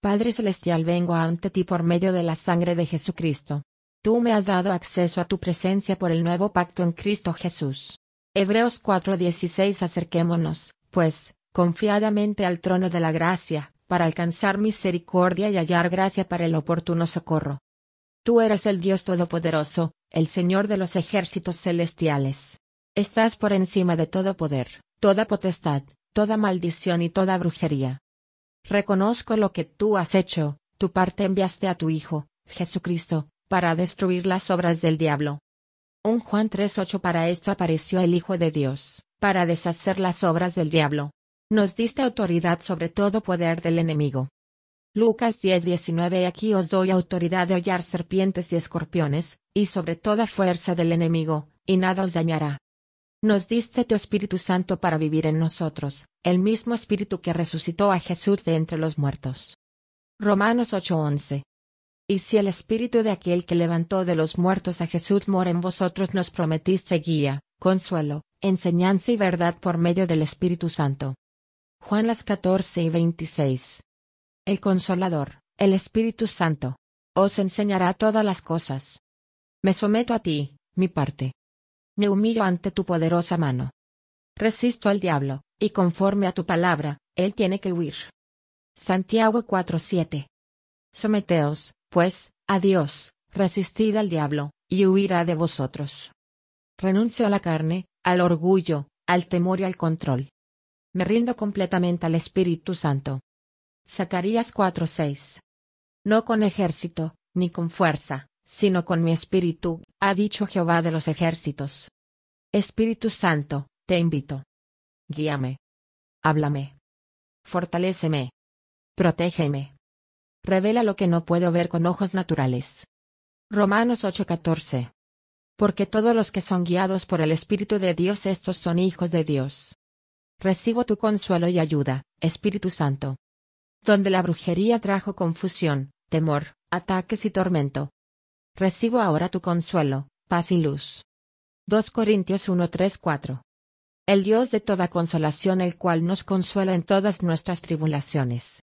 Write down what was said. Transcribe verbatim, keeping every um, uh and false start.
Padre Celestial, vengo ante ti por medio de la sangre de Jesucristo. Tú me has dado acceso a tu presencia por el nuevo pacto en Cristo Jesús. Hebreos cuatro dieciséis. Acerquémonos, pues, confiadamente al trono de la gracia, para alcanzar misericordia y hallar gracia para el oportuno socorro. Tú eres el Dios Todopoderoso, el Señor de los ejércitos celestiales. Estás por encima de todo poder, toda potestad, toda maldición y toda brujería. Reconozco lo que tú has hecho, tu parte enviaste a tu Hijo, Jesucristo, para destruir las obras del diablo. Primera Juan tres ocho. Para esto apareció el Hijo de Dios, para deshacer las obras del diablo. Nos diste autoridad sobre todo poder del enemigo. Lucas diez diecinueve. Aquí os doy autoridad de hollar serpientes y escorpiones, y sobre toda fuerza del enemigo, y nada os dañará. Nos diste tu Espíritu Santo para vivir en nosotros, el mismo Espíritu que resucitó a Jesús de entre los muertos. Romanos ocho once. Y si el Espíritu de aquel que levantó de los muertos a Jesús mora en vosotros, nos prometiste guía, consuelo, enseñanza y verdad por medio del Espíritu Santo. Juan catorce y veintiséis. El Consolador, el Espíritu Santo, os enseñará todas las cosas. Me someto a ti, mi parte. Me humillo ante tu poderosa mano. Resisto al diablo, y conforme a tu palabra, él tiene que huir. Santiago cuatro siete. Someteos, pues, a Dios, resistid al diablo, y huirá de vosotros. Renuncio a la carne, al orgullo, al temor y al control. Me rindo completamente al Espíritu Santo. Zacarías cuatro seis. No con ejército, ni con fuerza, sino con mi espíritu, ha dicho Jehová de los ejércitos. Espíritu Santo, te invito. Guíame. Háblame. Fortaléceme. Protégeme. Revela lo que no puedo ver con ojos naturales. Romanos ocho catorce. Porque todos los que son guiados por el Espíritu de Dios, estos son hijos de Dios. Recibo tu consuelo y ayuda, Espíritu Santo. Donde la brujería trajo confusión, temor, ataques y tormento. Recibo ahora tu consuelo, paz y luz. dos Corintios uno tres cuatro. El Dios de toda consolación, el cual nos consuela en todas nuestras tribulaciones,